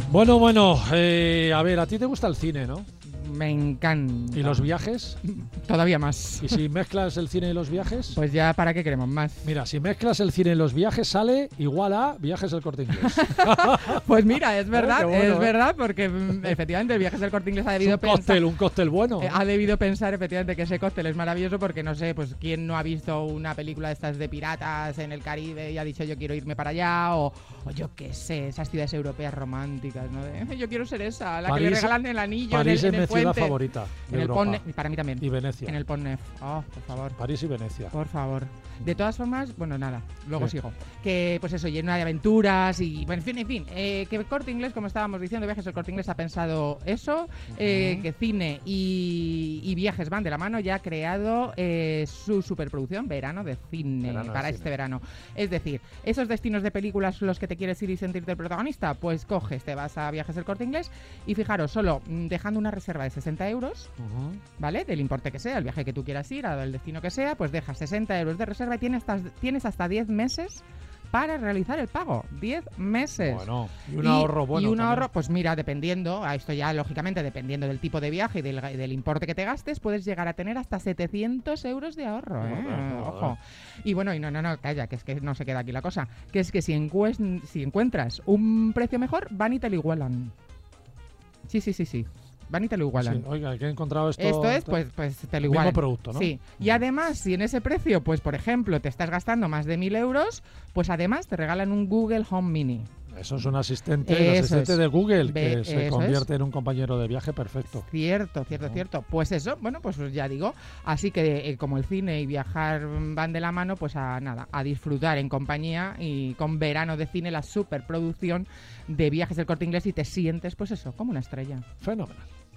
Bueno, a ver, a ti te gusta el cine, ¿no? Me encanta. ¿Y los viajes? Todavía más. ¿Y si mezclas el cine y los viajes? Pues ya, ¿para qué queremos más? Mira, si mezclas el cine y los viajes sale igual a Viajes del Corte Inglés. Pues mira, es verdad, bueno, es verdad, porque efectivamente el Viajes del Corte Inglés ha debido pensar... Un cóctel bueno. Ha debido pensar efectivamente que ese cóctel es maravilloso porque no sé, pues quién no ha visto una película de estas de piratas en el Caribe y ha dicho yo quiero irme para allá o yo qué sé, esas ciudades europeas románticas, ¿no? Yo quiero ser esa, la que le regalan el anillo París en el es mi ciudad puente. favorita de Europa. Para mí también. Y Venecia. En el Pont Neuf. Oh, por favor. París y Venecia. Por favor. De todas formas, bueno, nada, luego sigo. Que, pues eso, lleno de aventuras y, bueno, en fin, que el Corte Inglés, como estábamos diciendo, Viajes del Corte Inglés ha pensado eso, que cine y viajes van de la mano, ya ha creado su superproducción Verano de Cine para este verano. Es decir, esos destinos de películas los que te quieres ir y sentirte el protagonista, pues coges, te vas a Viajes del Corte Inglés y fijaros, solo dejando una reserva de 60 euros, ¿vale? Del importe que sea, el viaje que tú quieras ir, al destino que sea, pues dejas 60 euros de reserva y tienes hasta 10 meses para realizar el pago. 10 meses. Bueno, y un ahorro bueno. Y un también. ahorro, pues mira, dependiendo, a esto ya lógicamente dependiendo del tipo de viaje y del importe que te gastes, puedes llegar a tener hasta 700 euros de ahorro. Ojo. Y bueno, y no, calla, que es que no se queda aquí la cosa. Que es que si encuentras un precio mejor, van y te lo igualan. Sí. Van y te lo igualan. Sí, oiga, que he encontrado esto. Esto es, pues te lo igualan. Mismo producto, ¿no? Sí. Y además, si en ese precio, pues por ejemplo, te estás gastando más de 1.000 euros, pues además te regalan un Google Home Mini. Eso es un asistente, el asistente de Google, que se convierte en un compañero de viaje perfecto. Cierto. Pues eso, bueno, pues ya digo. Así que como el cine y viajar van de la mano, pues a disfrutar en compañía y con Verano de Cine, la superproducción de Viajes del Corte Inglés y te sientes, pues eso, como una estrella. Fenomenal.